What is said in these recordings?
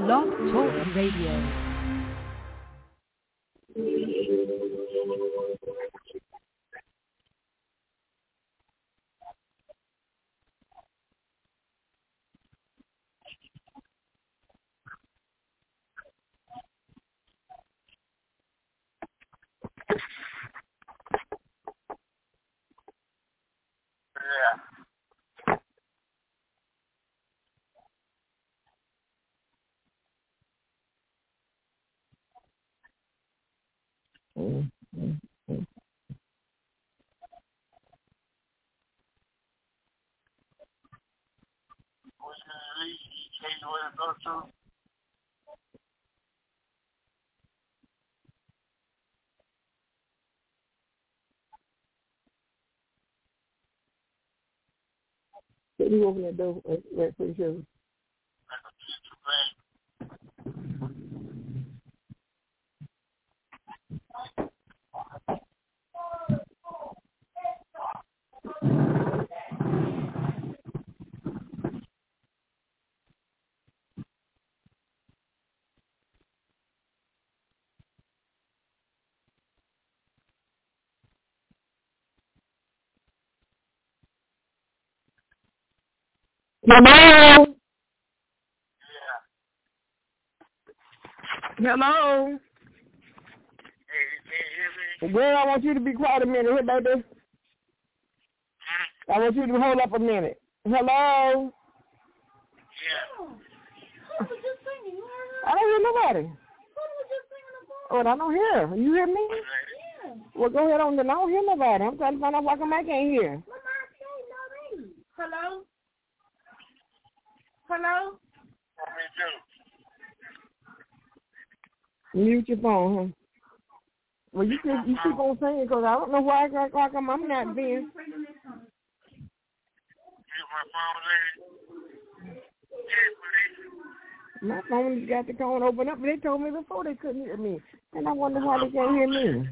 Blog Talk Radio. Did you open that door right for sure? Hello. Hello. Well, I want you to be quiet a minute. Here, baby. I want you to hold up a minute. Hello. Yeah. Who was just singing? I don't hear nobody. Who was just singing the phone? Oh, I don't hear. You hear me? Yeah. Well, go ahead on. I don't hear nobody. I'm trying to find out why come I can't hear. Hello? Hello? Mute your phone, huh? Well, you keep on singing because I don't know why come I'm not being. My phone got the phone open up, but they told me before they couldn't hear me. And I wonder why they can't hear me.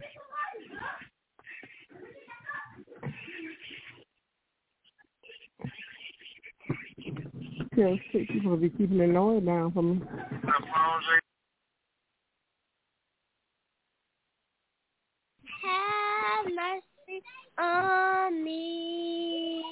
Okay, people will be keeping the noise down for me. Have mercy on me.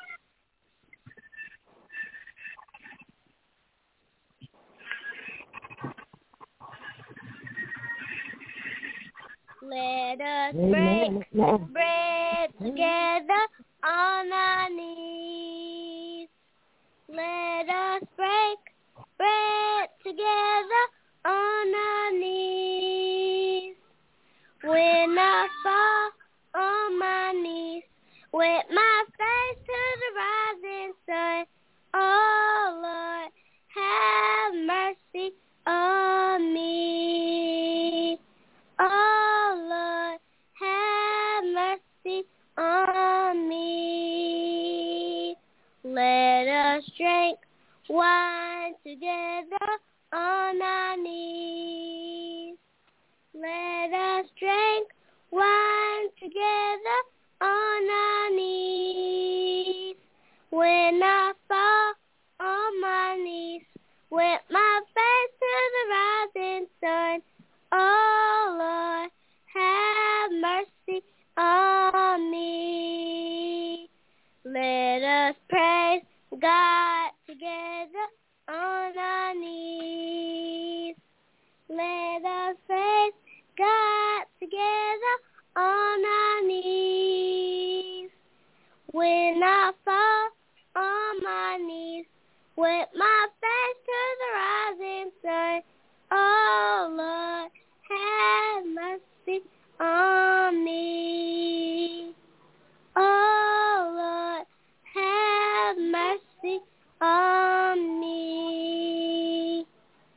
Let us break bread together on our knees. Let us break bread together on our knees. When I fall on my knees, with my face to the rising sun, oh Lord, have mercy on me. Oh Lord, have mercy on me. Let us drink wine together on our knees. Let us drink wine together on our knees. When I fall on my knees, with my face to the rising sun, oh Lord, have mercy on me. Let us praise God together on our knees. Let us praise God together on our knees. When I fall on my knees, with my face to the rising sun, oh Lord, have mercy on me. Oh Lord, have mercy on me.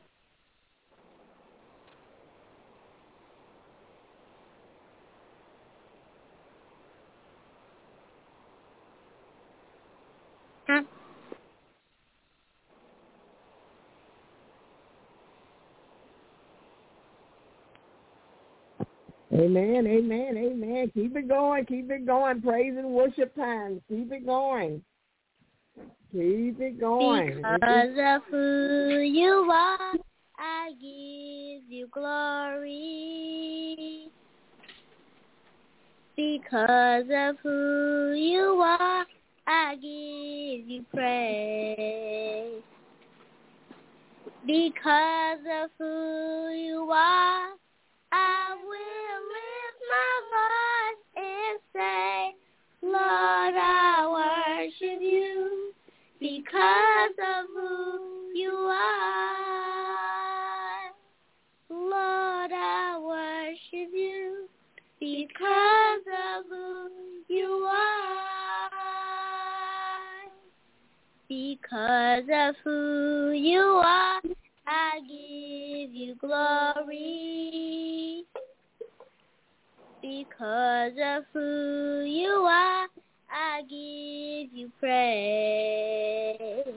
Huh? Amen, amen, amen. Keep it going. Praise and worship time. Keep it going. Keep it going. Because of who you are, glory. Because of who you are, I give you praise. Because of who you are, I will lift my voice and say, Lord, I worship you. Because of who you are, Lord, I worship you. Because of who you are, because of who you are, I give you glory. Because of who you are, I give you praise.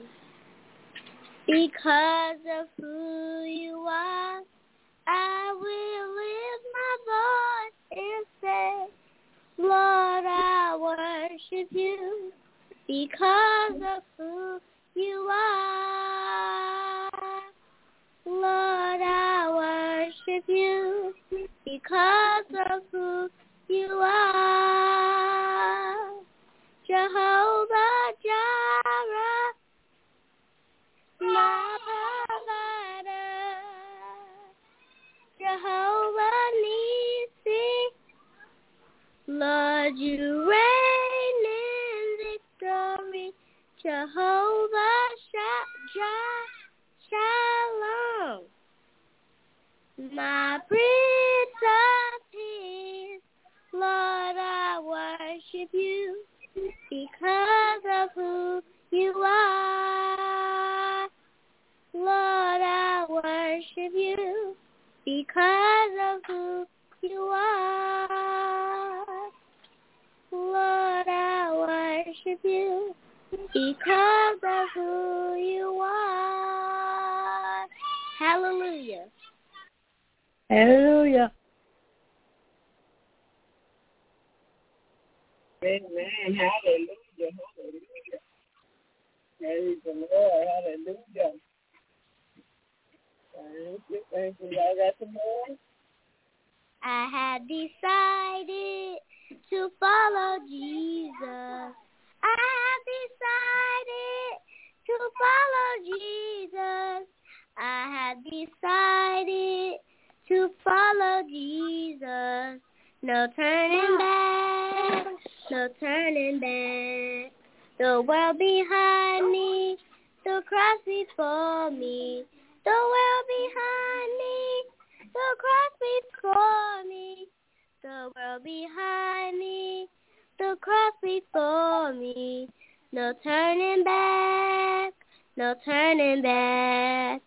Because of who you are, I will lift my voice and say, Lord, I worship you. Because of who you are, Lord, I worship you. Because of who you are, Jehovah Jireh, my provider, Jehovah Nissi, Lord, you reign in victory, Jehovah Shalom, my Prince of Peace, Lord, I worship you. Because of who you are, Lord, I worship you. Because of who you are, Lord, I worship you. Because of who you are. Hallelujah. Hallelujah. Amen. Hallelujah. Hallelujah. Praise the Lord. Hallelujah. Thank you. Thank you. Y'all got some more? I had decided to follow Jesus. I have decided to follow Jesus. I have decided to follow Jesus. No turning back, no turning back. The world behind me, the cross before me. The world behind me, the cross before me. The world behind me, the cross before me. No turning back, no turning back.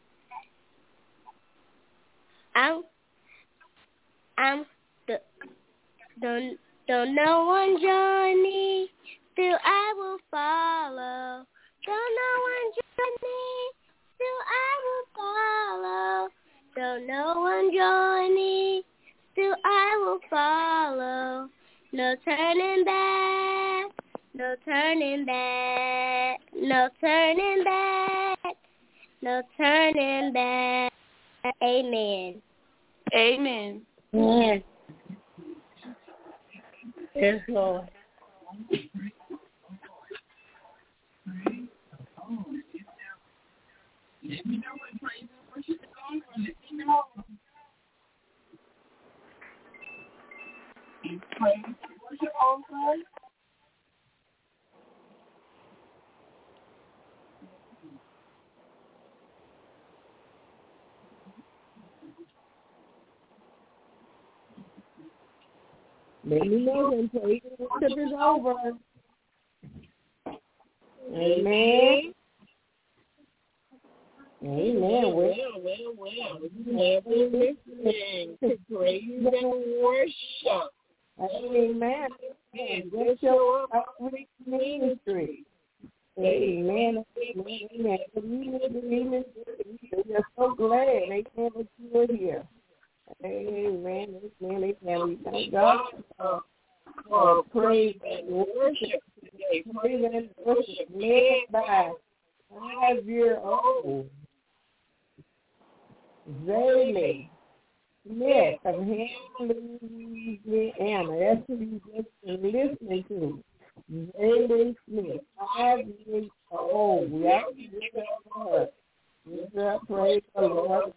Don't no one join me, still I will follow. Don't no one join me, still I will follow. Don't no one join me, still I will follow. No turning back, no turning back, no turning back, no turning back. Amen. Amen. Yes. Yes, Lord. Let me know when praise and worship is on. Let me know. Is praise and worship on, son? Let me know when praise and worship is over. Amen. Amen. Well. You have been listening to praise and worship. Amen. Amen. Just show up outreach ministry. Amen. Amen. Amen. We're so glad. Amen. That you were here. Amen. Amen. Amen. We thank God for praise and worship today. Praise and worship led by 5-year-old Zaylee Smith of Henry, Louisiana. That's who you just listening to. Jalen Smith, 5 years old. We have to give up for her. Give up, praise the Lord.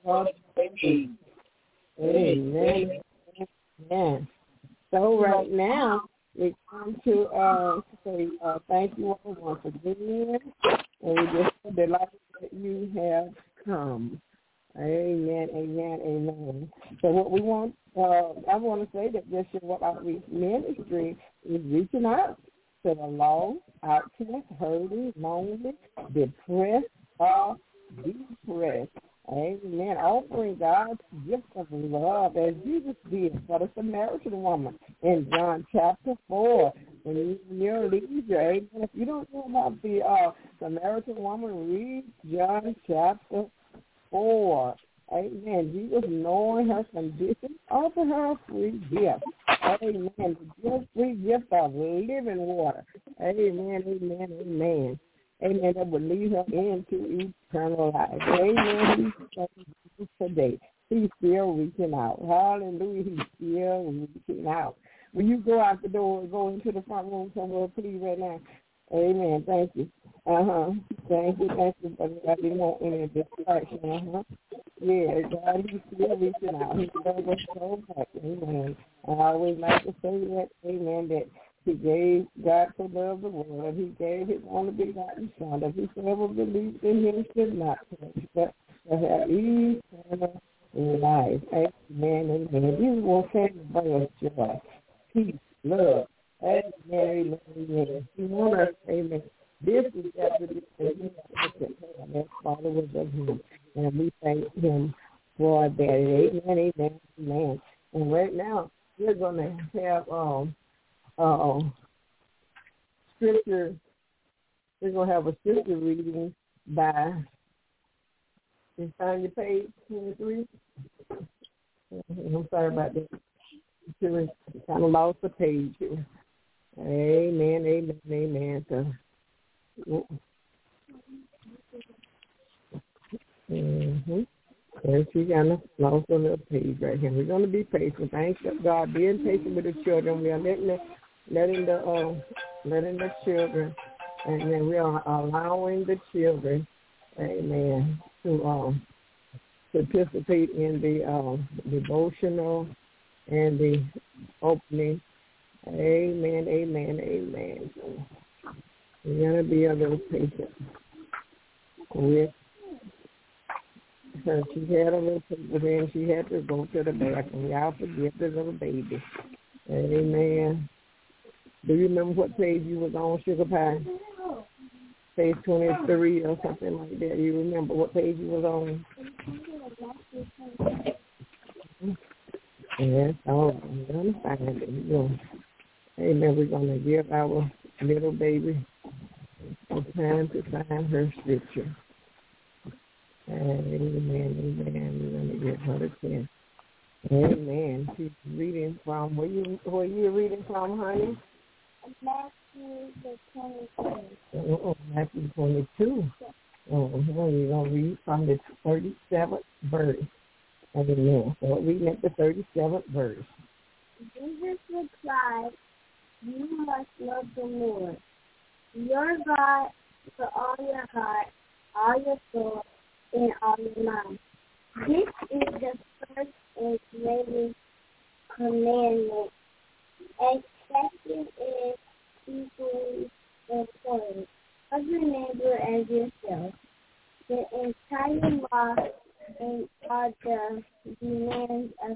Amen. Amen. So right now, we come to say thank you all once again. And we just so delighted that you have come. Amen, amen, amen. So what we want, I want to say that Just Your Outreach Ministry is reaching out to the lost, outcast, hurting, lonely, depressed, or depressed. Amen. Offering God's gift of love as Jesus did for the Samaritan woman in John chapter 4. When you're leisure, amen. If you don't know about the Samaritan woman, read John chapter 4. Amen. Jesus, knowing her condition, offer her a free gift. Amen. The free gift of living water. Amen, amen, amen. Amen. That will lead her into eternal life. Amen. He's today. He's still reaching out. Hallelujah. He's still reaching out. Will you go out the door and go into the front room somewhere, please, right now? Amen. Thank you. Thank you. Thank you. But I didn't want any distraction. Yeah, God, he's still reaching out. He loves us so much. Amen. I always like to say that, amen, that he gave God to love the world. He gave his only begotten Son. That whosoever believes in him should not perish, but shall have eternal life. Amen. Amen. Jesus will send us joy, peace, love. Amen. Amen. He wants us, amen. This is everything as followers of him. And we thank him for that. Amen, amen, amen. And right now, we're going to have scripture. We're going to have a scripture reading by, you find your page 23? I'm sorry about that. Kind of lost the page here. Amen, amen, amen. So, and she kind of lost a little page right here. We're going to be patient. Thanks God, being patient with the children. We are letting the children, and then we are allowing the children, amen, to participate in the devotional and the opening. Amen, amen, amen. So we're going to be a little patient with her. She had a little paper there, and she had to go to the bathroom. Y'all forgive the little baby. Amen. Do you remember what page you was on, Sugar Pie? Page 23 or something like that. You remember what page you was on? Yes, all right. I'm going to find it. Amen. We're going to give our little baby some time to find her scripture. Amen, amen. We're going to give her the chance. Amen. She's reading from, where you reading from, honey? Matthew the 22. Matthew 22. We're going to read from the 37th verse. Amen. So reading at the 37th verse. Jesus replied, "You must love the Lord, your God, with all your heart, all your soul, and all your mind. This is the first and greatest commandment. And second is equally important. Love your neighbor as yourself. The entire law and all the demands of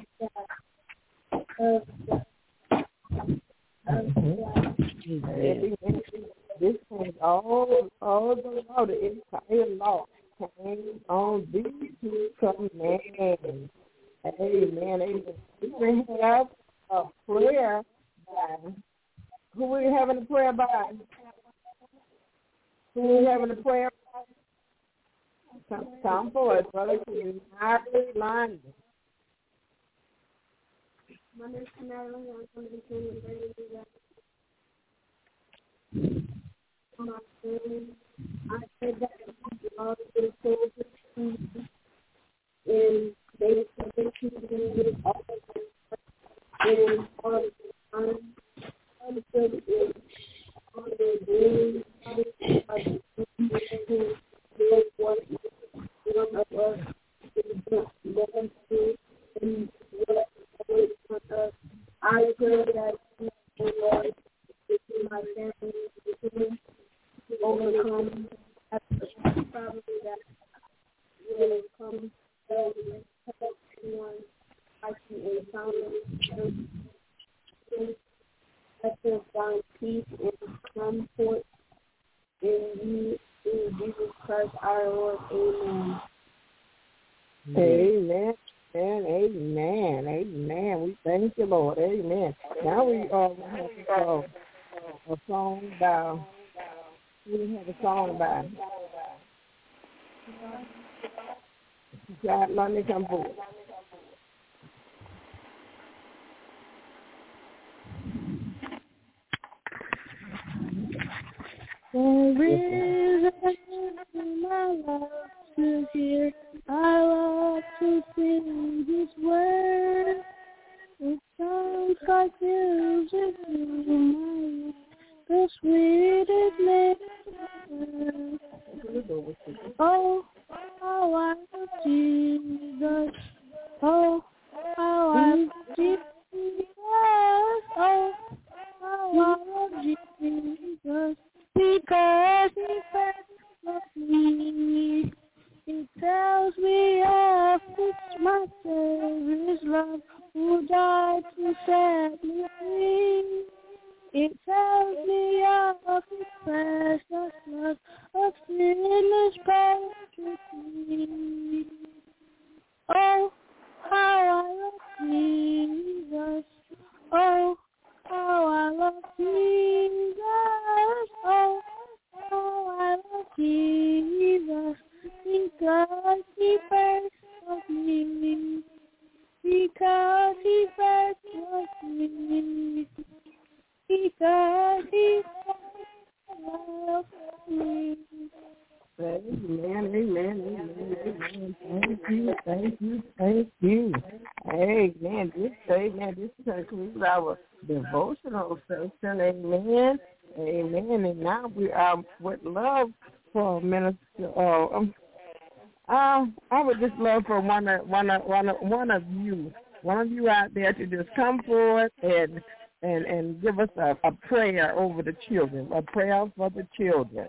This is all the law, the entire law came on these two commandments. Amen. Amen. We have a prayer by, who are we having a prayer by? Who are we having a prayer by? Come forward, brother. United London. My name is Canary. I'm going to be doing my family. I said that all the soldiers in they continue with all and all the time, all the services, all the dreams, all the what one of us is going through and what waits for us. I pray that you, Lord, with my family, with me, to overcome the problem that will come and help everyone I can encounter. Let them find peace and comfort in you, in Jesus Christ our Lord. Amen. Amen. Amen. Amen. We thank you, Lord. Amen. Now we have a song by. We have a song by. God, let me come forward. There is my love to hear. I love to sing His word. It sounds like music to my ear, the sweetest melody. Oh, how I love Jesus. Oh, how I love Jesus. Oh, how I love Jesus. Because He first loved me. It tells me of my Savior's love, who died to set me free. It tells me of His precious love, of sinner's purity. Oh, how I love Jesus. Oh, how I love Jesus. Oh, how I love Jesus. Because He first loved me. Because He first loved me. Because He first loved me. Amen, amen, amen, amen. Thank you. Amen. This concludes our devotional session. Amen. Amen. And now we would love for Minister. I would just love for one of you out there to just come forward and give us a prayer over the children, a prayer for the children.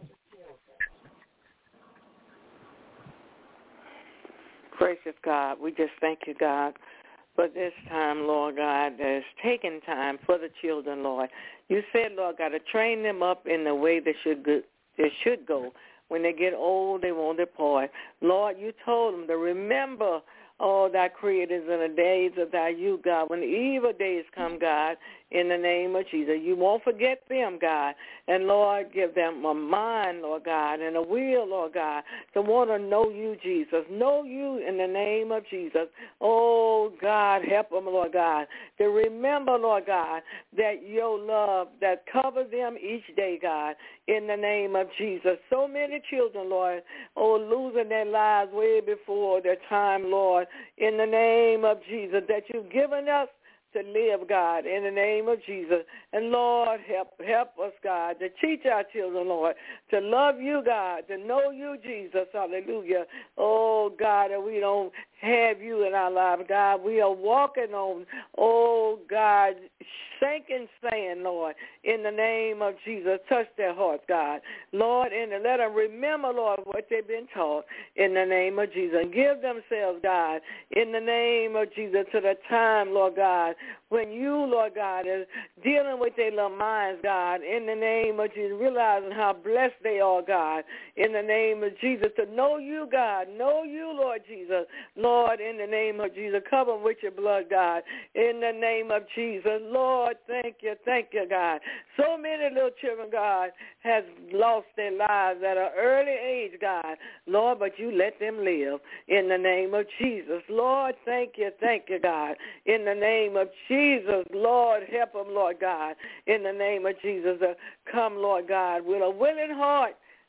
Gracious God, we just thank you, God, for this time, Lord God, that is taking time for the children, Lord. You said, Lord God, to train them up in the way they should go. When they get old, they won't depart. Lord, you told them to remember all thy creators in the days of thy youth, God. When the evil days come, God, in the name of Jesus, you won't forget them, God. And, Lord, give them a mind, Lord God, and a will, Lord God, to want to know you, Jesus. Know you in the name of Jesus. Oh, God, help them, Lord God, to remember, Lord God, that your love that covers them each day, God, in the name of Jesus. So many children, Lord, losing their lives way before their time, Lord, in the name of Jesus, that you've given us to live, God, in the name of Jesus. And, Lord, help us, God, to teach our children, Lord, to love you, God, to know you, Jesus. Hallelujah. Oh, God, that we don't have you in our lives, God. We are walking on, oh, God, sinking sand, Lord, in the name of Jesus. Touch their hearts, God. Lord, and let them remember, Lord, what they've been taught in the name of Jesus. And give themselves, God, in the name of Jesus, to the time, Lord God, when you, Lord God, is dealing with their little minds, God, in the name of Jesus, realizing how blessed they are, God, in the name of Jesus, to know you, God, know you, Lord Jesus, Lord, in the name of Jesus, cover them with your blood, God, in the name of Jesus, Lord, thank you, God. So many little children, God, has lost their lives at an early age, God, Lord, but you let them live in the name of Jesus, Lord, thank you, God, in the name of Jesus, Lord, help them, Lord God, in the name of Jesus, come, Lord God, with a willing heart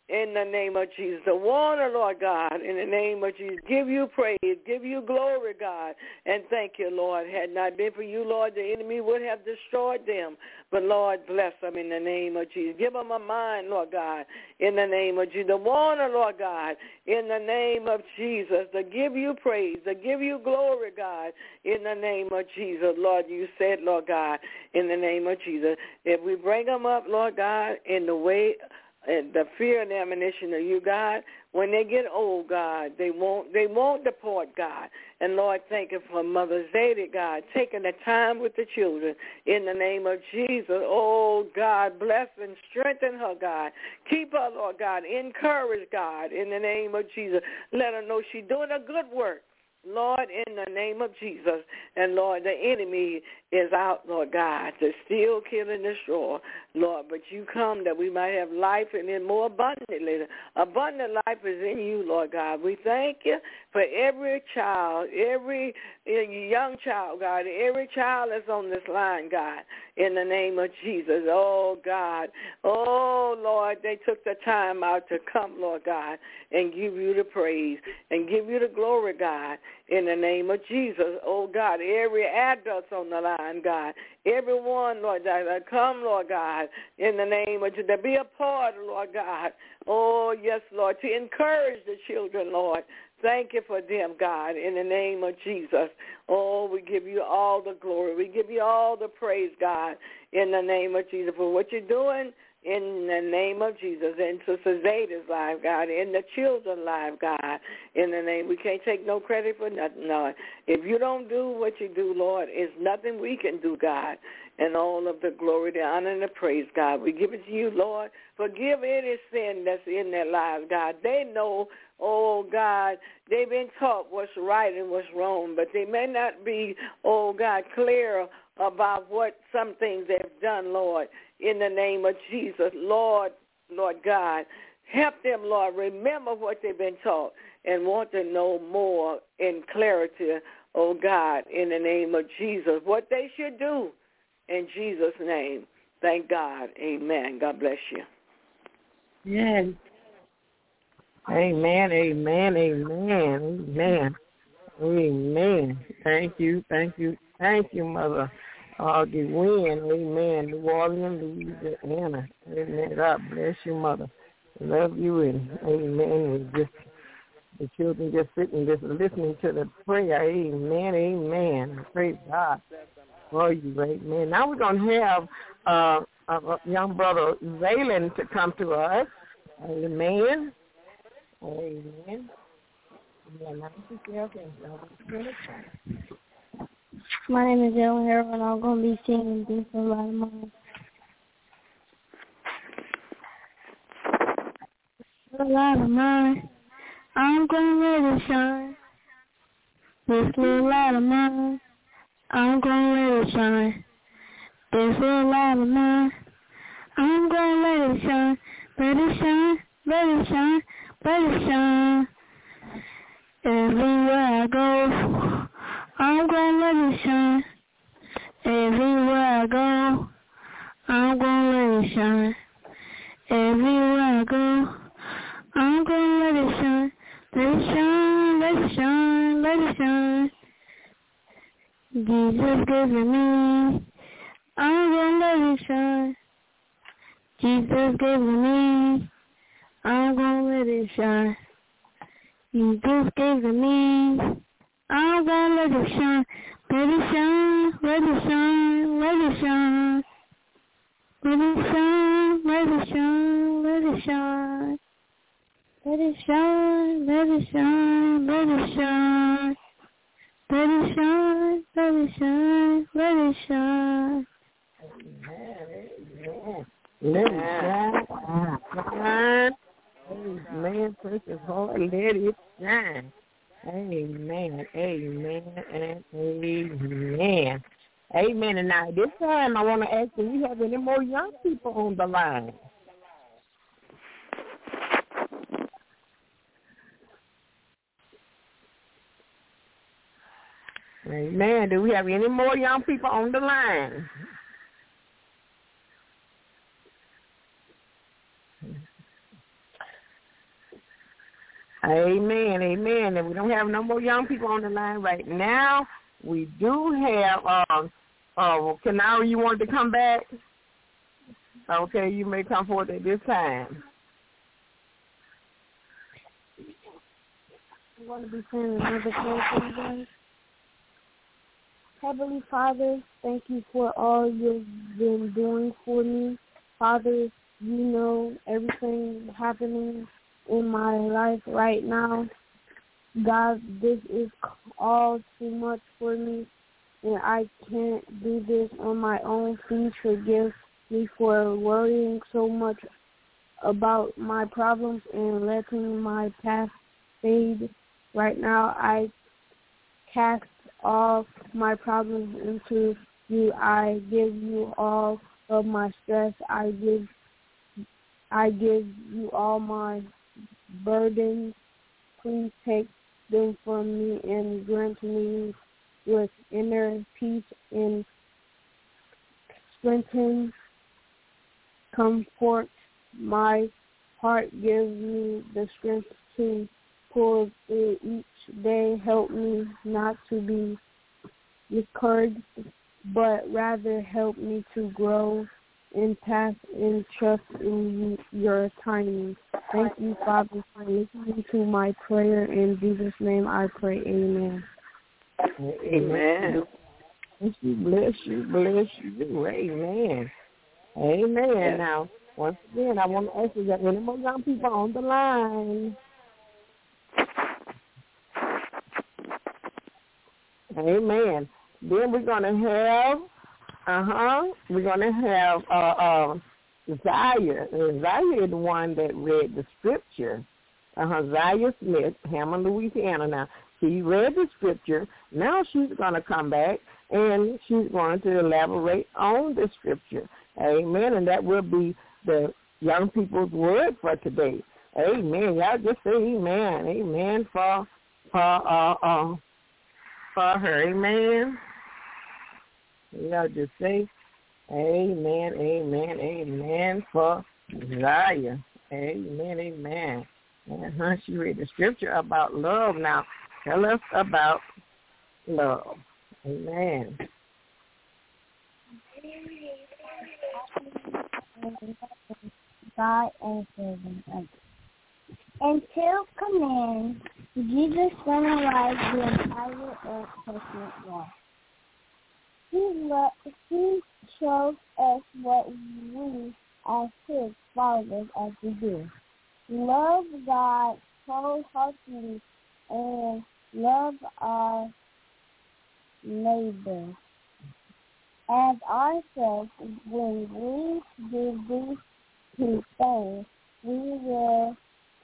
in the name of Jesus. The Warner, Lord God, in the name of Jesus. Give you praise, give you glory, God, and thank you, Lord. Had not been for you, Lord, the enemy would have destroyed them. But, Lord, bless them in the name of Jesus. Give them a mind, Lord God, in the name of Jesus. The Warner, Lord God, in the name of Jesus, to give you praise, to give you glory, God, in the name of Jesus. Lord, you said, Lord God, in the name of Jesus, if we bring them up, Lord God, in the way and the fear and admonition of you, God, when they get old, God, they won't depart, God. And, Lord, thank you for Mother Zadie, God, taking the time with the children in the name of Jesus. Oh, God, bless and strengthen her, God. Keep her, Lord God. Encourage, God, in the name of Jesus. Let her know she's doing a good work. Lord, in the name of Jesus. And, Lord, the enemy is out, Lord God, to steal, kill, and destroy, Lord. But you come that we might have life and then more abundantly. Abundant life is in you, Lord God. We thank you for every child, every young child, God, every child that's on this line, God, in the name of Jesus. Oh, God. Oh, Lord, they took the time out to come, Lord God, and give you the praise and give you the glory, God, in the name of Jesus. Oh, God, every adult on the line, God, everyone, Lord God, come, Lord God, in the name of Jesus, to be a part, Lord God. Oh, yes, Lord, to encourage the children, Lord. Thank you for them, God, in the name of Jesus. Oh, we give you all the glory. We give you all the praise, God, in the name of Jesus, for what you're doing in the name of Jesus, in Sister Zadie's life, God, in the children's life, God, in the name. We can't take no credit for nothing, Lord. If you don't do what you do, Lord, it's nothing we can do, God. And all of the glory, the honor, and the praise, God. We give it to you, Lord. Forgive any sin that's in their lives, God. They know, oh, God, they've been taught what's right and what's wrong, but they may not be, oh, God, clear about what some things they've done, Lord, in the name of Jesus. Lord God, help them, Lord, remember what they've been taught and want to know more in clarity, oh, God, in the name of Jesus, what they should do. In Jesus' name, thank God. Amen. God bless you. Yes. Amen, amen, amen, amen, amen. Thank you, Mother Gwen. Amen. New Orleans, Louisiana. Amen. God bless you, Mother. Love you, and amen. The children just sitting, just listening to the prayer. Amen, amen. Praise God for you, amen. Now we're going to have a young brother, Zaylen, to come to us. Amen. Amen. My name is Ellen Harold, and I'm going to be singing This Little Light of Mine. Little light of mine, I'm going to let it shine. This little light of mine, I'm going to let it shine. This little light of mine, I'm going to let it shine. Let it shine, let it shine, let it shine. Everywhere I go, I'm going to let it shine. Everywhere I go, I'm going to let it shine. Everywhere I go, I'm going to let it shine. Let it shine, let it shine, let it shine. Jesus gave it me, I'm going to let it shine. Jesus gave it me, I'm going to let it shine. Jesus gave it me, I'm going to let it shine. Let it shine, let it shine, let it shine. Let it shine, let it shine, let it shine. Let it shine, let it shine, let it shine. Let it shine, let it shine, let it shine. Let it shine. Amen. Precious Lord, let it shine. Amen, amen, and amen. Amen. And now this time I want to ask, do we have any more young people on the line? Amen. Do we have any more young people on the line? Amen, amen. And we don't have no more young people on the line right now. We do have, Kenara, you wanted to come back? Okay, you may come forward at this time. I'm going to be saying another prayer for you guys. Heavenly Father, thank you for all you've been doing for me. Father, you know everything happening in my life right now. God, this is all too much for me, and I can't do this on my own. Please forgive me for worrying so much about my problems and letting my past fade. Right now, I cast all my problems into you. I give you all of my stress. I give you all my burdens. Please take them from me and grant me with inner peace and strengthen, comfort my heart. Give me the strength to pull through each day. Help me not to be discouraged, but rather help me to grow and pass and trust in your timing. Thank you, Father, for listening to my prayer. In Jesus' name I pray, amen. Amen. Bless you. Amen. Amen. Yes. Now, once again, I want to ask you, any more young people on the line? Amen. Then we're going to have, Zaya. Zaya is the one that read the scripture. Zaya Smith, Hammond, Louisiana. Now, she read the scripture. Now she's going to come back, and she's going to elaborate on the scripture. Amen. And that will be the young people's word for today. Amen. Y'all just say amen. Amen for her. Amen. Y'all just say amen for Zaya. Amen. She read the scripture about love. Now, tell us about love. Amen. God and serving others. And to command, Jesus summarized the entire Old Testament law. He shows us what we as his followers are to do. Love God wholeheartedly and love our neighbor as ourselves. When we do these two things, we will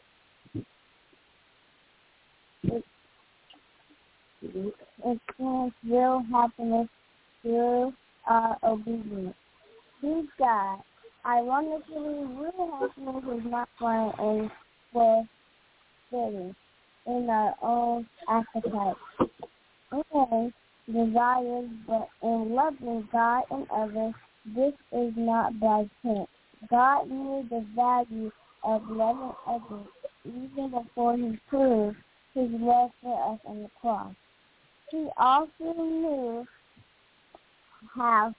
experience real happiness through our obedience. He's God. Ironically, real happiness is not found in fulfilling in our own appetite and desires, but in loving God and others. This is not by chance. God knew the value of loving others even before he proved his love for us on the cross. He also knew how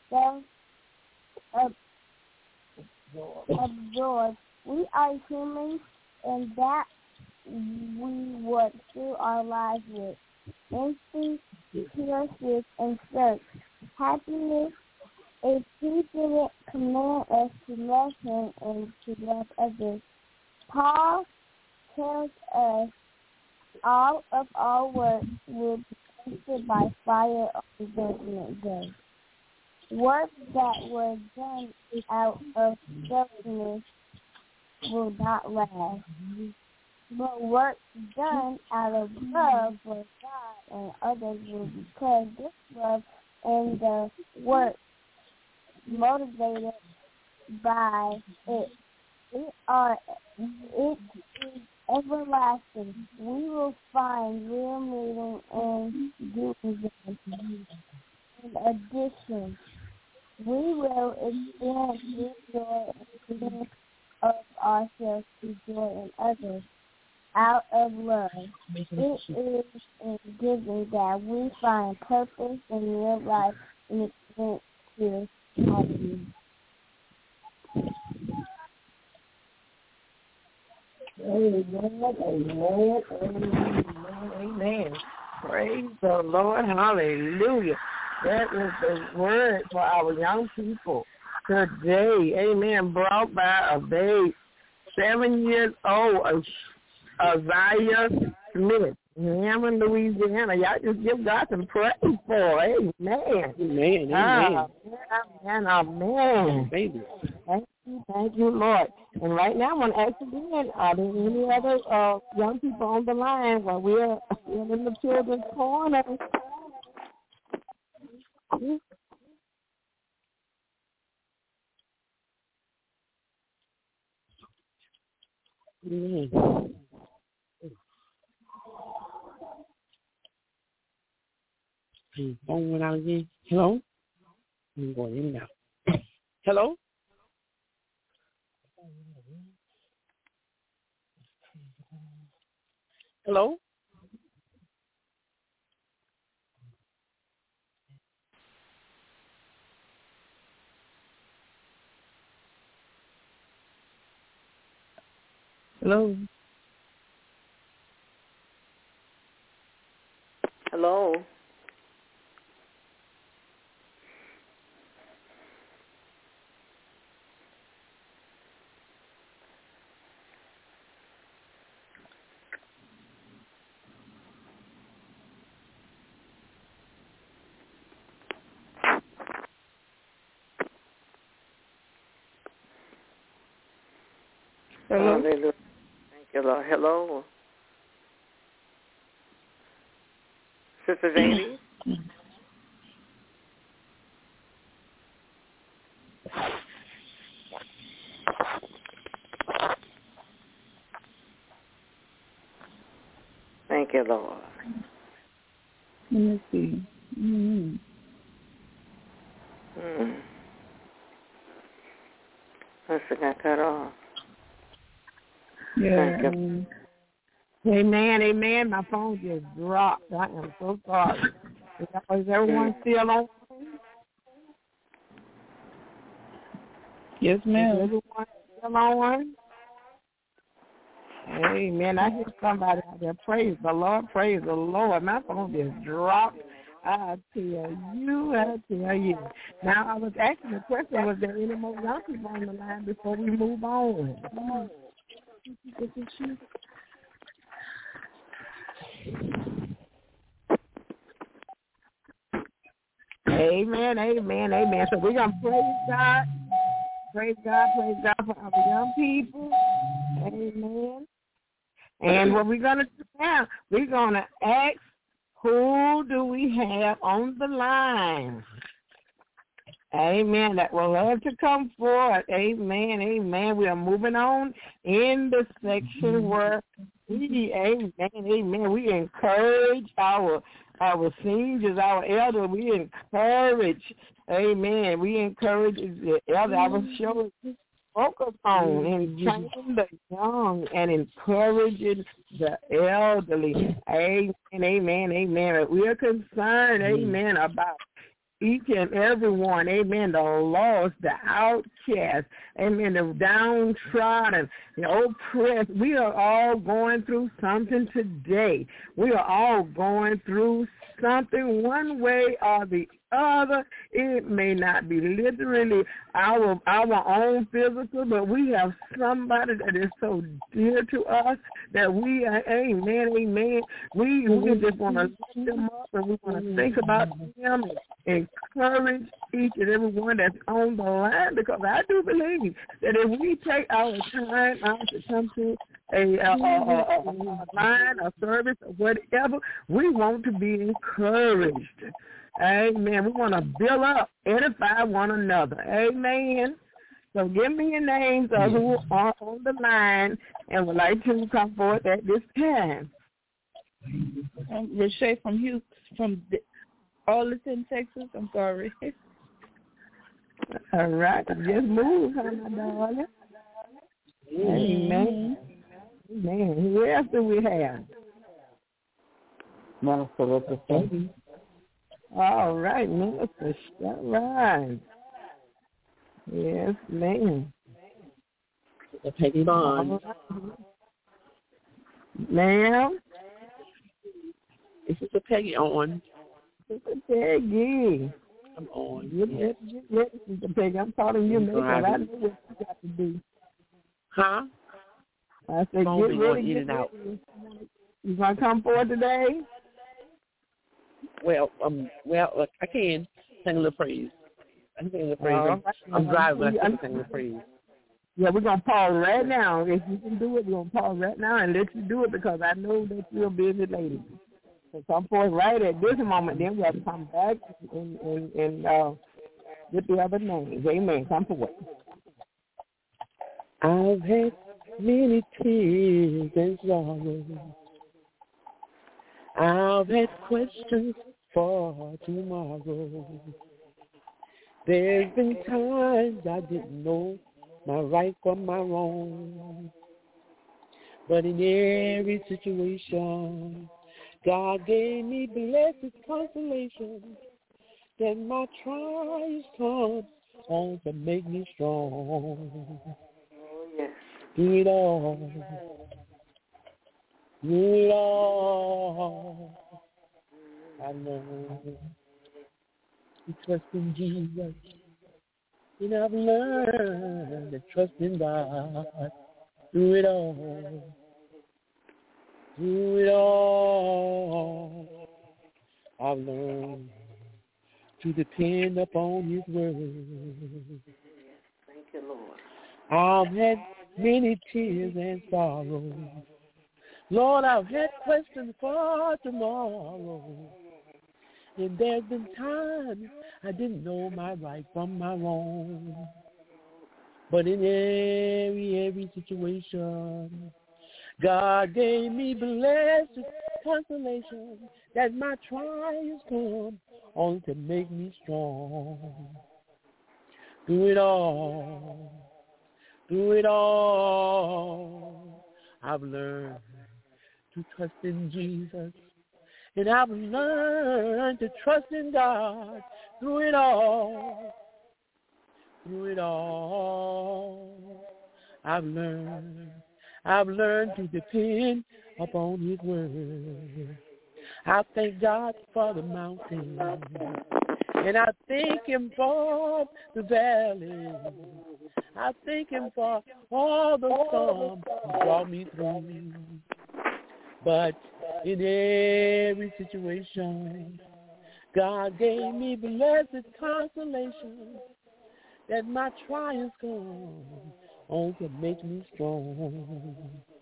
self-absorbed we are humans, and that we would fill our lives with instincts, pursuits, and search. Happiness if he didn't command us to love him and to love others. Paul tells us all of our work will be tested by fire on the judgment day. Work that was done out of selfishness will not last, but work done out of love for God and others will, because this love and the work motivated by it is everlasting. We will find real meaning in doing this. In addition, we will experience real joy and freedom of ourselves to joy in others out of love. together that we find purpose in real life and experience here on you. Amen. Praise the Lord. Hallelujah. That is the word for our young people today. Amen. Brought by a babe, 7 years old, Isaiah Smith, Hammond, Louisiana. Y'all just give God some praise for. Amen. Amen. Amen. Baby. Thank you, Lord. And right now, I want to ask again, are there any other young people on the line while we're in the children's corner? Phone went out again. Hello? I'm going in now. Hello? Hello? Hello? Hello? Hello? Hallelujah. Thank you, Lord. Hello? Sister Zadie? Thank you, Lord. Let me see. I think I cut off. Yeah. Thank you. Amen. My phone just dropped. I am so sorry. Is everyone still on? Yes, ma'am. Is everyone still on? Amen. I hear somebody out there. Praise the Lord. Praise the Lord. My phone just dropped. I tell you. Now, I was asking the question, was there any more young people on the line before we move on? Amen. So we're going to praise God. Praise God for our young people. Amen. And what we're going to do now, we're going to ask, who do we have on the line? Amen. That will have to come forward. Amen. We are moving on in the section where we encourage our seniors, our elders. We encourage, amen. We encourage the elder. I was showing focus on and training the young and encouraging the elderly. Amen. We are concerned, amen, about each and every one, amen, the lost, the outcast, amen, the downtrodden, the oppressed. We are all going through something today. We are all going through something one way or the other. It may not be literally our own physical, but we have somebody that is so dear to us that we are, amen. We just want to lift them up, and we want to think about them and encourage each and every one that's on the line, because I do believe that if we take our time out to come to a line, a service, or whatever, we want to be encouraged. Amen. We want to build up, edify one another. Amen. So give me your names of who are on the line and would like to come forward at this time. Rashay from Houston, from Arlington, Texas. I'm sorry. All right. Just move, huh, my darling. Amen. Who else do we have? Minister Richardson. All right, Minister Sharon. Yes, ma'am. Peggy Bond. Ma'am? This is a Peggy on. Sister Peggy. I'm on. Yes, Sister Peggy. I'm calling you, because I know what you got to do. Huh? I said, get ready, get ready. You going to come forward today? Well, I can sing a little praise. I can sing a little praise. Right. I'm driving, but I can sing a little praise. Yeah, we're going to pause right now. If you can do it, we're going to pause right now and let you do it, because I know that you're a busy lady. So come forward right at this moment, then we'll come back and with the other names. Amen. Come forward. I've had many tears and sorrows. I've had questions for tomorrow. There's been times I didn't know my right from my wrong. But in every situation, God gave me blessed consolation that my trials come on to make me strong. Do it all. Do it all. I know to trust in Jesus, and I've learned to trust in God. Do it all. Do it all. I've learned to depend upon His word. Thank you, Lord. I've had many tears and sorrows. Lord, I've had questions for tomorrow. And there's been times I didn't know my right from my wrong. But in every situation, God gave me blessed consolation that my trials come on to make me strong. Do it all. Do it all. I've learned to trust in Jesus, and I've learned to trust in God. Through it all. Through it all. I've learned to depend upon His word. I thank God for the mountain, and I thank Him for the valley. I thank Him for all the storms He brought me through. But in every situation, God gave me blessed consolation that my trials come on to make me strong.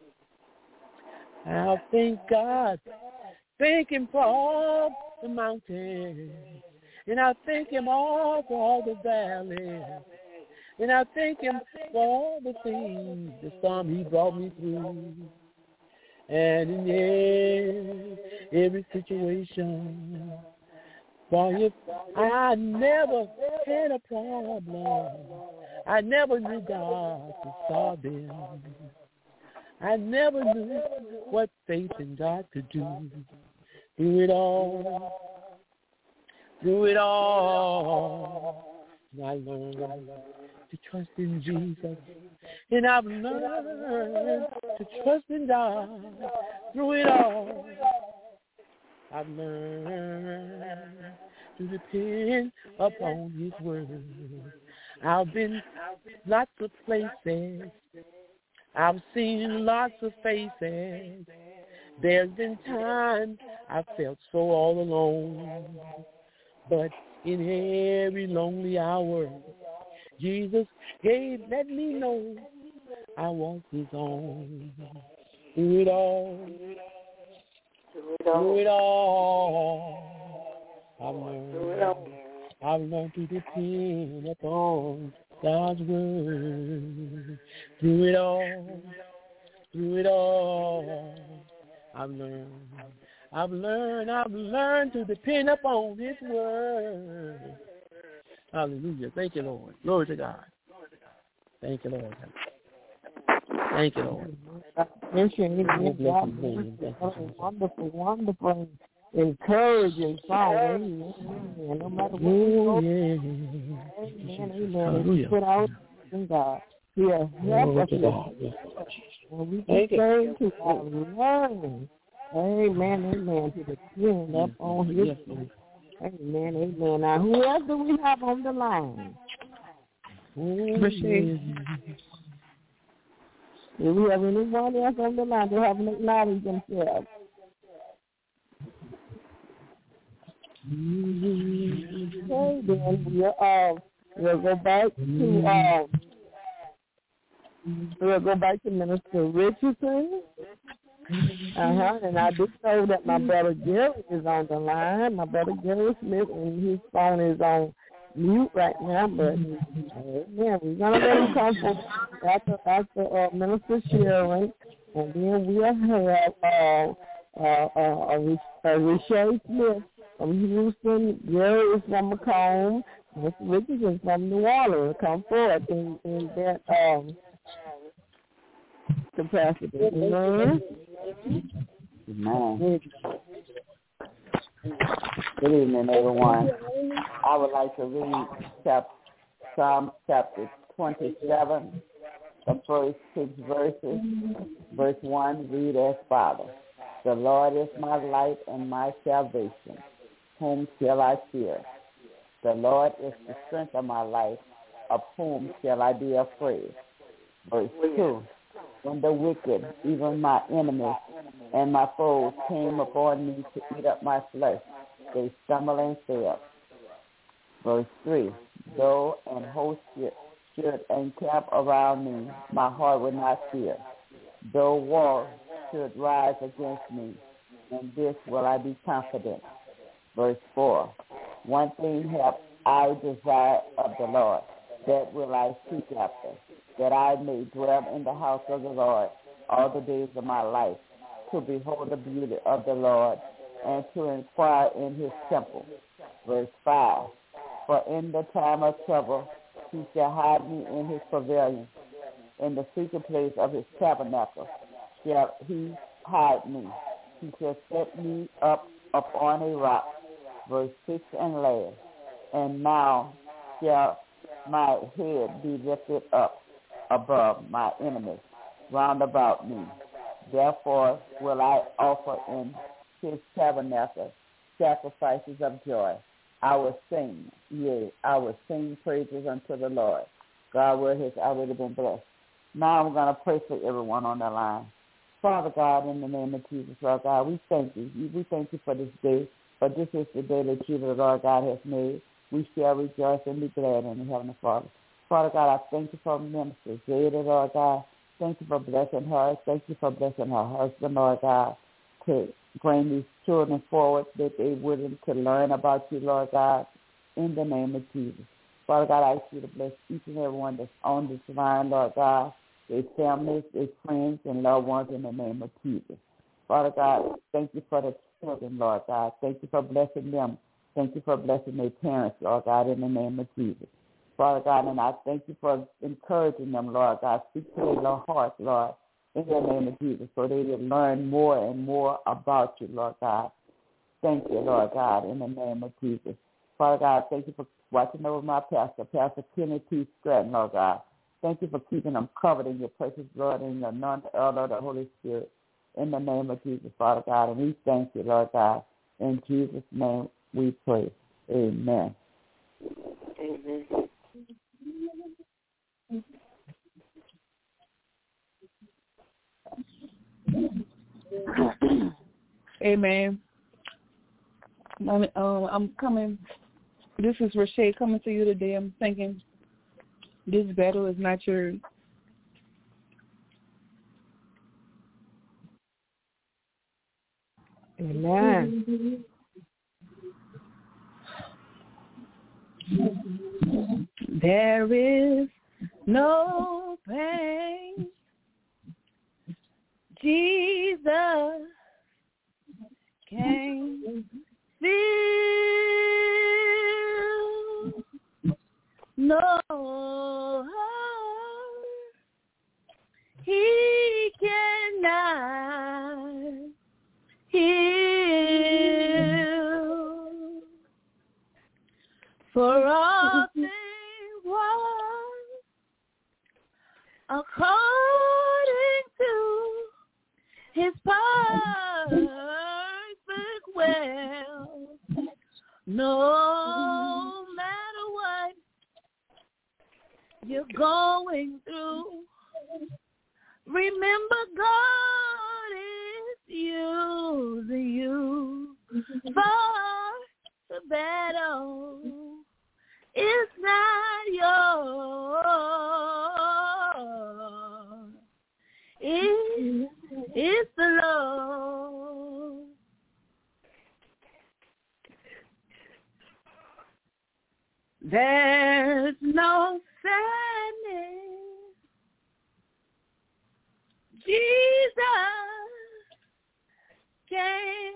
I'll thank God, thank Him for all the mountains, and I thank Him all for all the valleys, and I thank Him for all the things, the storm He brought me through. And in every situation, for if I never had a problem, I never knew God to solve them. I never knew what faith in God could do. Do it all. Do it all. And I learned to trust in Jesus. And I've learned to trust in God. Through it all, I've learned to depend upon His word. I've been lots of places. I've seen lots of faces. There's been times I felt so all alone. But in every lonely hour, Jesus let me know I was His own. Do it all. Do it all. I've learned to depend upon God's word. Do it all. Do it all. I've learned to depend upon His word. Hallelujah. Thank you, Lord. Glory to God. Thank you, Lord. Thank you, Lord. Wonderful, wonderful. encouraging song. Amen. No matter what we go through. Amen. Amen. We put our trust in God. He'll help us. And we just learn to learn. Amen. Amen. To depend up on His feet. Amen. Amen. Now, who else do we have on the line? Do we have anyone else on the line? They haven't acknowledged themselves. Okay, then we'll go back to Minister Richardson. And I do know that my brother Gary is on the line. My brother Gary Smith, and his phone is on mute right now. But we're gonna let him come from after Minister Sharon, and then we'll have Richard Smith from Houston. Gary is from Macomb. Mr. Richardson from New Orleans. Come forward in that capacity. Amen. Amen. Good evening, everyone. I would like to read Psalm chapter 27, the first 6 verses. Verse 1, read as follows. The Lord is my light and my salvation. Whom shall I fear? The Lord is the strength of my life. Of whom shall I be afraid? Verse 2. When the wicked, even my enemies and my foes, came upon me to eat up my flesh, they stumbled and fell. Verse 3. Though an host should encamp around me, my heart would not fear. Though war should rise against me, in this will I be confident. Verse 4. One thing have I desire of the Lord, that will I seek after, that I may dwell in the house of the Lord all the days of my life, to behold the beauty of the Lord, and to inquire in his temple. Verse 5. For in the time of trouble he shall hide me in his pavilion. In the secret place of his tabernacle shall he hide me. He shall set me up upon a rock. Verse 6 and last. And now shall my head be lifted up above my enemies round about me. Therefore will I offer in his tabernacle sacrifices of joy. I will sing, yea, I will sing praises unto the Lord. God will has already been blessed. Now I'm going to pray for everyone on the line. Father God, in the name of Jesus, Lord God, we thank you. We thank you for this day, for this is the day that you, the Lord God, has made. We shall rejoice and be glad in the Heavenly Father. Father God, I thank you for Minister Jada, Lord God. Thank you for blessing her. Thank you for blessing her husband, Lord God, to bring these children forward, that they willing to learn about you, Lord God, in the name of Jesus. Father God, I ask you to bless each and every one that's on this line, Lord God, their families, their friends, and loved ones in the name of Jesus. Father God, thank you for the children, Lord God. Thank you for blessing them. Thank you for blessing their parents, Lord God, in the name of Jesus. Father God, and I thank you for encouraging them, Lord God. Speak to their hearts, Lord, in the name of Jesus, so they will learn more and more about you, Lord God. Thank you, Lord God, in the name of Jesus. Father God, thank you for watching over my pastor, Pastor Kenneth T. Stratton, Lord God. Thank you for keeping them covered in your precious blood and your anointed oil of the Holy Spirit, in the name of Jesus, Father God. And we thank you, Lord God. In Jesus' name we pray. Amen. Amen. Amen. I'm coming. This is Rashay coming to you today. I'm thinking this battle is not yours. Amen. There is no pain Jesus can feel, no he cannot heal. For all things work according to His perfect will. No matter what you're going through, remember God is using you for the battle. It's not yours. It's the Lord. There's no sadness. Jesus can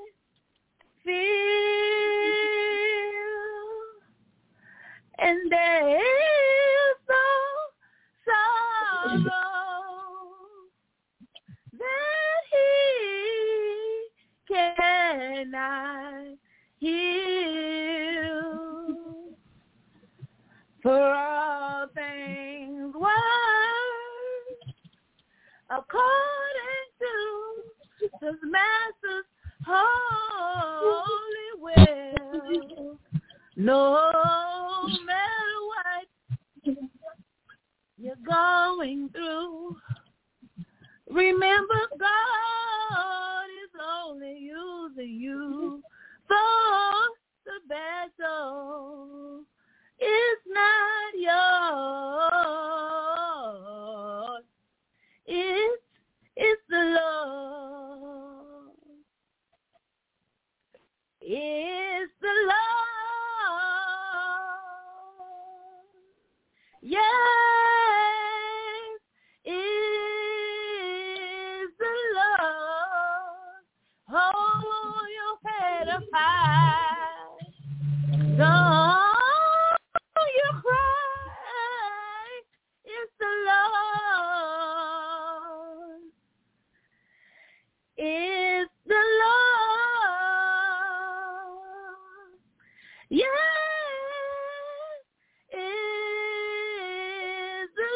feel, and there is no sorrow that He cannot heal. For all things work according to His Master's holy will. No matter what you're going through, remember God is only using you for the battle. It's not yours. It's the Lord. It's the Lord. Yes, it's the Lord. Hold your head up high. Don't you cry. It's the Lord. It's the Lord. Yes, it's the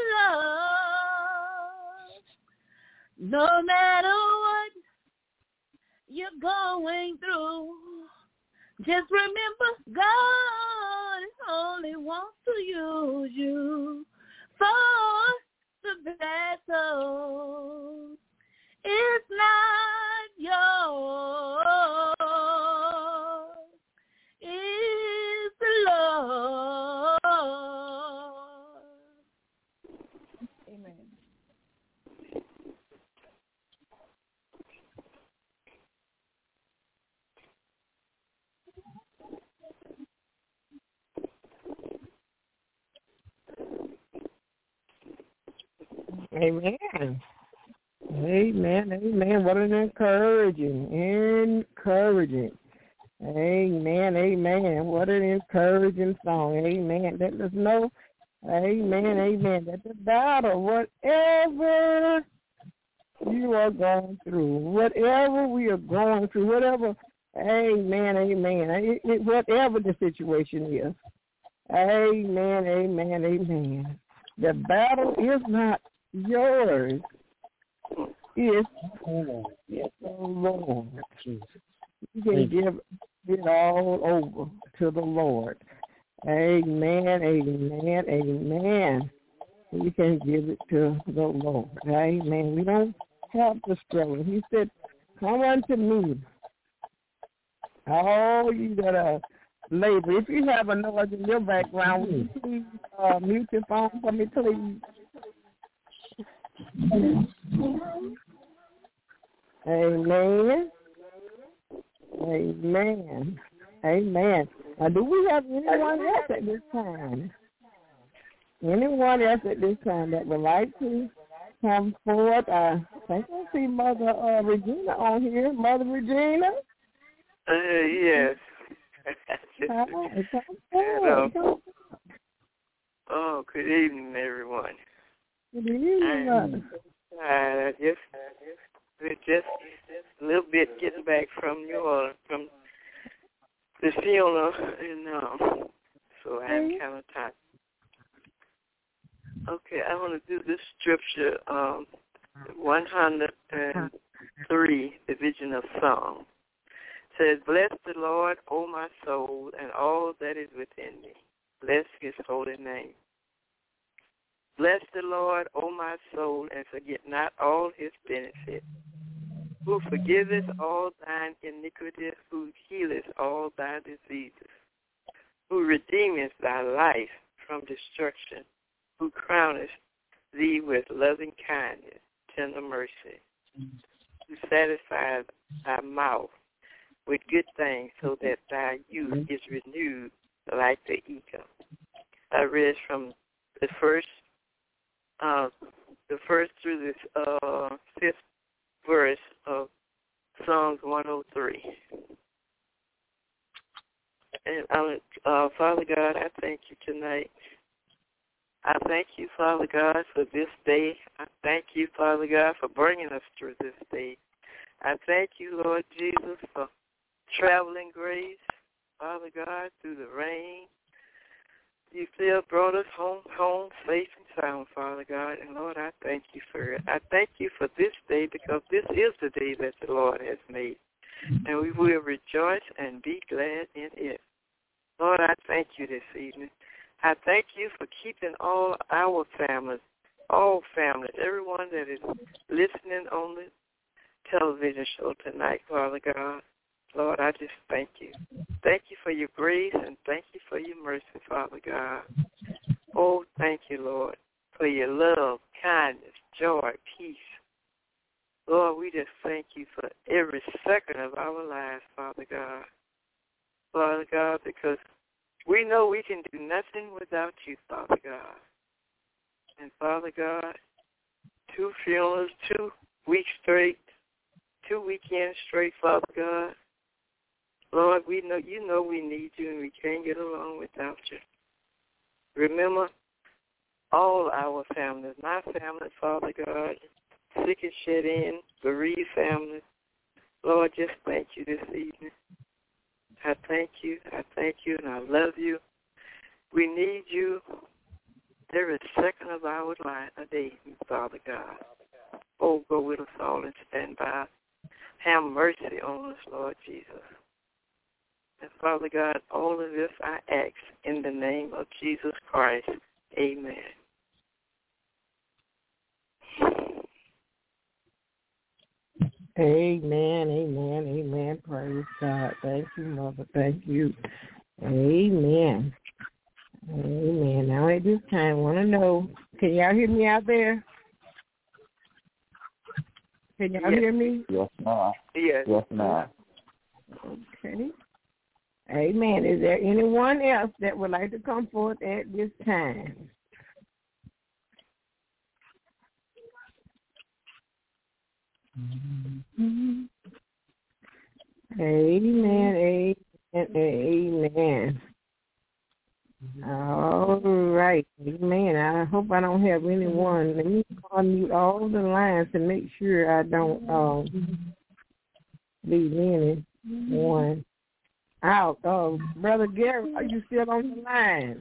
Lord. No matter what you're going through, just remember God only wants to use you for the battle. It's not yours. It's the Lord. Amen. Amen. Amen. Amen. What an encouraging. Amen. Amen. What an encouraging song. Amen. Let us know. Amen. That the battle, whatever you are going through, whatever we are going through, whatever, amen. Whatever the situation is. Amen. The battle is not yours. It's the Lord. You can give it all over to the Lord. Amen. You can give it to the Lord. Amen. We don't have to struggle. He said, come unto me, all you that are labor. If you have a noise in your background, will you please mute your phone for me, please? Amen. Now, do we have anyone else at this time? Anyone else at this time that would like to come forward? I think I see Mother Regina on here. Mother Regina? Yes. Hi, come forward. Oh, good evening, everyone. Good evening, Mother. We're just a little bit getting back from from the funeral, and so so I'm kind of tired. Okay, I want to do this scripture, 103, Division of Psalm. It says, bless the Lord, O my soul, and all that is within me. Bless his holy name. Bless the Lord, O my soul, and forget not all his benefits, who forgiveth all thine iniquities, who healeth all thy diseases, who redeemeth thy life from destruction, who crowneth thee with loving kindness, tender mercy, who satisfies thy mouth with good things, so that thy youth is renewed like the eagle. I read from the first through this fifth verse of Psalms 103. And Father God, I thank you tonight. I thank you, Father God, for this day. I thank you, Father God, for bringing us through this day. I thank you, Lord Jesus, for traveling grace, Father God, through the rain. You still brought us home safe and sound, Father God. And, Lord, I thank you for it. I thank you for this day, because this is the day that the Lord has made. And we will rejoice and be glad in it. Lord, I thank you this evening. I thank you for keeping all our families, everyone that is listening on the television show tonight, Father God. Lord, I just thank you. Thank you for your grace, and thank you for your mercy, Father God. Oh, thank you, Lord, for your love, kindness, joy, peace. Lord, we just thank you for every second of our lives, Father God. Father God, because we know we can do nothing without you, Father God. And Father God, 2 funerals, 2 weeks straight, 2 weekends straight, Father God. Lord, we know you know we need you, and we can't get along without you. Remember all our families, my family, Father God, sick and shed in, bereaved families. Lord, just thank you this evening. I thank you, and I love you. We need you every second of our life a day, Father God. Oh, go with us all and stand by. Have mercy on us, Lord Jesus. And Father God, all of this I ask in the name of Jesus Christ. Amen. Amen, amen, amen. Praise God. Thank you, Mother. Thank you. Amen. Amen. Now at this time, I want to know, can y'all hear me out there? Can y'all hear me? Yes, ma'am. Yes. Yes, ma'am. Okay. Amen. Is there anyone else that would like to come forth at this time? Mm-hmm. Amen, amen, amen. All right, amen. I hope I don't have anyone. Let me unmute all the lines to make sure I don't leave anyone out. Brother Gary, are you still on the line?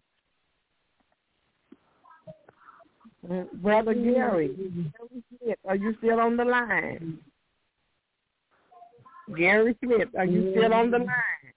Brother Gary, are you still on the line? Gary Smith, are you still on the line?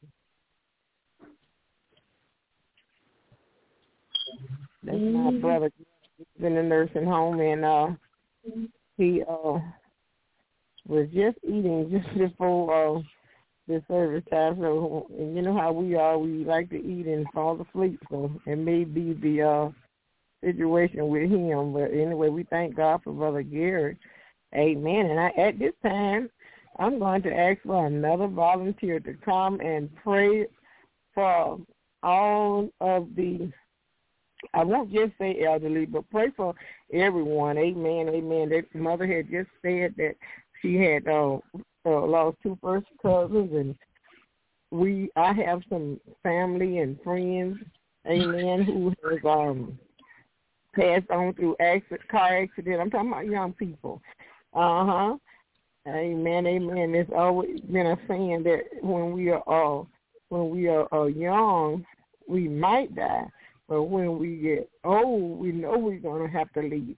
That's my brother. He's in the nursing home, and he was just eating just before the service time. So, and you know how we are. We like to eat and fall asleep. So it may be the situation with him. But anyway, we thank God for Brother Gary. Amen. And at this time, I'm going to ask for another volunteer to come and pray for all of the, I won't just say elderly, but pray for everyone. Amen, amen. That mother had just said that she had lost 2 first cousins, and I have some family and friends, amen, who has passed on through car accident. I'm talking about young people. Amen, amen. There's always been a saying that when we are young, we might die, but when we get old, we know we're going to have to leave.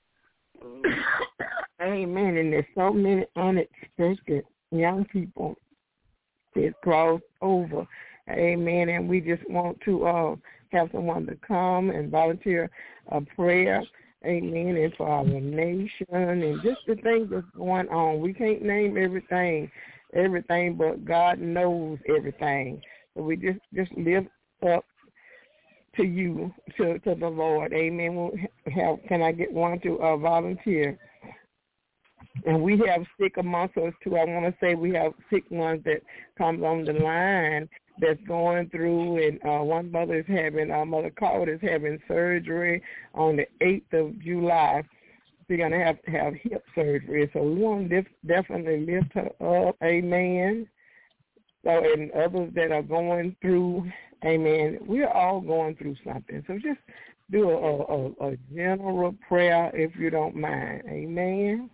Amen. And there's so many unexpected young people that cross over. Amen. And we just want to have someone to come and volunteer a prayer. Amen. And for our nation and just the things that's going on. We can't name everything, but God knows everything. So we just lift up to you, to the Lord. Amen. We'll can I get one to volunteer? And we have sick amongst us, too. I want to say we have sick ones that comes on the line that's going through, and one mother is having, Mother Cloud is having surgery on the 8th of July. She's going to have hip surgery. So we want to definitely lift her up. Amen. So, and others that are going through, amen, we're all going through something. So just do a general prayer if you don't mind. Amen.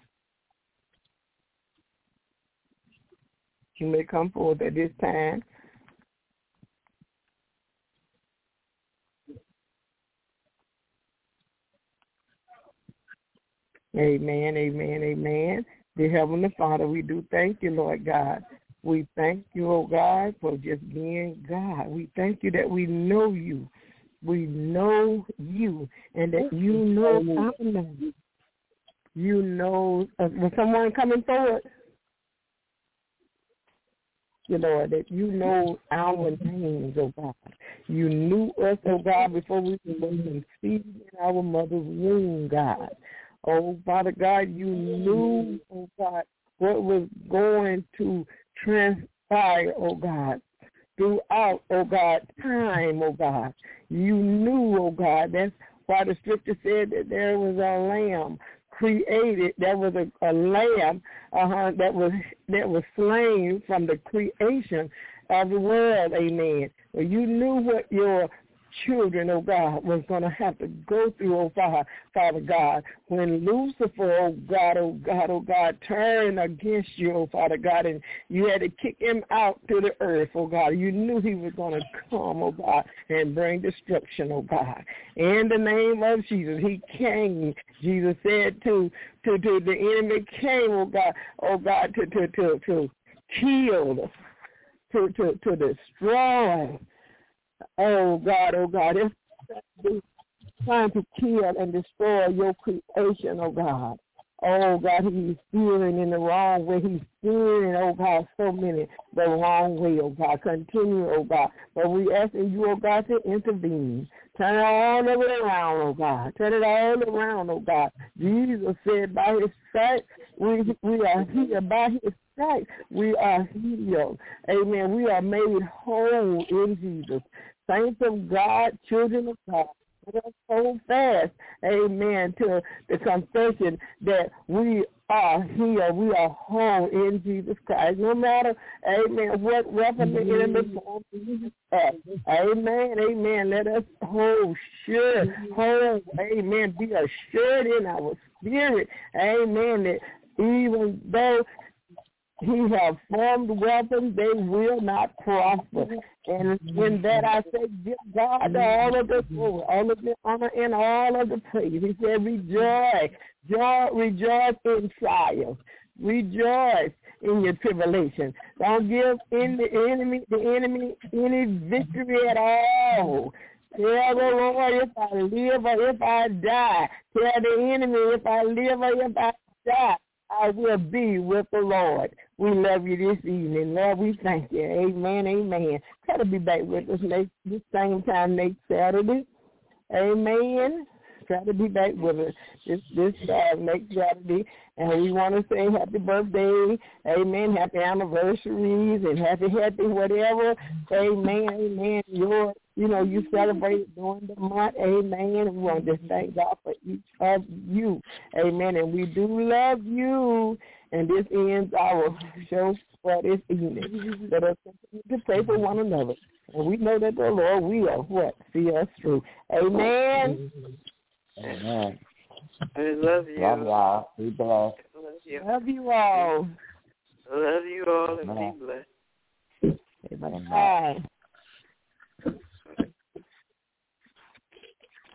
You may come forward at this time. Amen, amen, amen. Dear Heavenly Father, we do thank you, Lord God. We thank you, oh God, for just being God. We thank you that we know you. We know you, and that you know our name. You know, was someone coming forward? You Lord, that you know our names, oh God. You knew us, oh God, before we were conceived in our mother's womb, God. Oh, Father God, you knew, oh God, what was going to transpire, oh God, throughout, oh God, time, oh God. You knew, oh God. That's why the scripture said that there was a lamb created. There was a lamb that was slain from the creation of the world. Amen. Well, you knew what your children, oh God, was going to have to go through, oh Father God, when Lucifer, oh God, turned against you, oh Father God, and you had to kick him out to the earth, oh God. You knew he was going to come, oh God, and bring destruction, oh God. In the name of Jesus, he came. Jesus said to the enemy came, oh God, to kill, to destroy. Oh God, it's trying to kill and destroy your creation, oh God. Oh God, he's steering in the wrong way. He's steering, oh God, so many the wrong way, oh God. Continue, oh God. But we asking you, oh God, to intervene. Turn it all the way around, oh God. Turn it all around, oh God. Jesus said by his stripes, we are healed. By his stripes, we are healed. Amen. We are made whole in Jesus. Saints of God, children of God, let us hold fast, amen, to the confession that we are healed, we are whole in Jesus Christ. No matter, amen, what weapon the enemy forms against us. Amen, amen. Let us hold sure, amen, be assured in our spirit, amen, that even though he have formed weapons, they will not prosper. And in that I say, give God all of the glory, all of the honor, and all of the praise. He said, rejoice in triumph. Rejoice in your tribulation. Don't give the enemy any victory at all. Tell the Lord, if I live or if I die. Tell the enemy, if I live or if I die, I will be with the Lord. We love you this evening. Lord, we thank you. Amen, amen. Try to be back with us this same time next Saturday. Amen. Try to be back with us this next Saturday. And we want to say happy birthday, amen, happy anniversaries, and happy whatever. Amen, amen. You celebrate during the month. Amen. We want to just thank God for each of you. Amen. And we do love you. And this ends our show for this evening. Let us continue to pray for one another. And we know that the Lord will see us through. Amen. Amen. I love you. Love y'all. Be blessed. Love you all. Love you all and be blessed. Bye.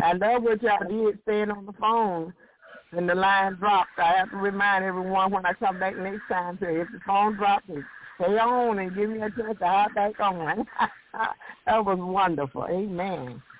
I love what y'all did staying on the phone and the line dropped. I have to remind everyone when I come back next time to if the phone drops, stay on and give me a chance to hop back on. That was wonderful. Amen.